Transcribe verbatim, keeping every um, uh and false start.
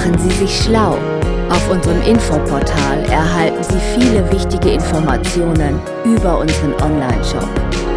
Machen Sie sich schlau. Auf unserem Infoportal erhalten Sie viele wichtige Informationen über unseren Online-Shop.